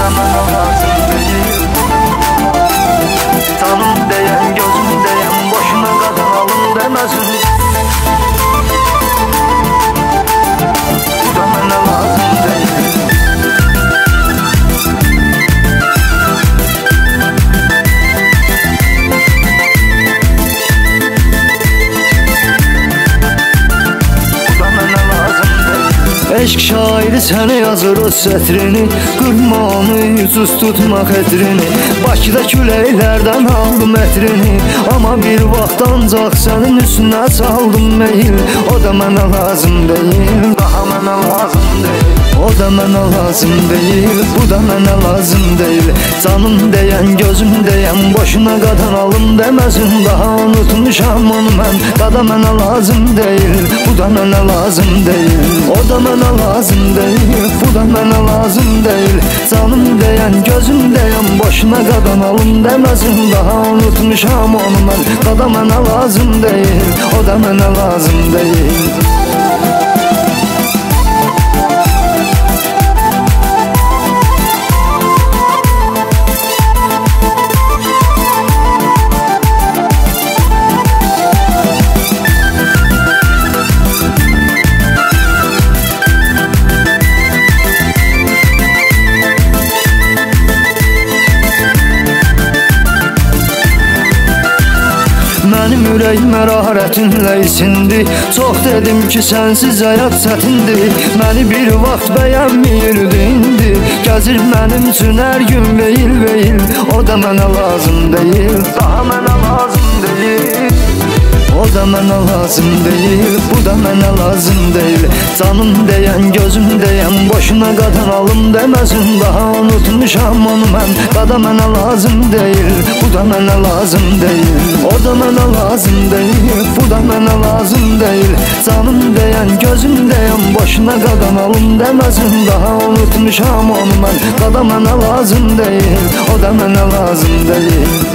da mənə lazım deyil. Canım deyən, gözüm deyən, boşuna qazanalım deməsin. Bu da mənə lazım deyil. Eşq şairi sənə yazır o sətrini, qırma onu, yüzüz tutma xətrini. Bakıda küləklərdən aldım ətrini, amma bir vaxt ancaq sənin üstünə saldım meyil. O da mənə lazım deyil, daha mənə lazım deyil. O da mənə lazım deyil, bu da mənə lazım deyil. Canım deyən, gözüm deyən, boşuna qadanalım deməsin. Daha unutmuşam onu mən, da mənə lazım deyil. Bu da mənə lazım deyil. O da mənə lazım deyil, bu da mənə lazım deyil. Canım deyən, gözüm deyən, boşuna qadanalım deməsin. Daha unutmuşam onu mən, da mənə lazım deyil. O da mənə lazım deyil. Mənim ürəyim mərarətinlə isindi. Çox dedim ki, sənsiz həyat çətindir. Məni bir vaxt bəyənmiyirdi indi. Gəzir mənim üçün hər gün veyil veyil. O da mənə lazım deyil, daha mənə lazım deyil. O da mənə lazım deyil, bu da mənə lazım deyil. Canım deyən, gözüm deyən, boşuna qadanalım deməsin. Daha unutmuşam onu mən, da mənə lazım deyil. Bu da mənə lazım deyil. O da mənə lazım deyil, bu da mənə lazım deyil. Canım deyən, gözüm deyən, boşuna qadanalım deməsin. Daha unutmuşam onu mən, da mənə lazım deyil. O da mənə lazım deyil.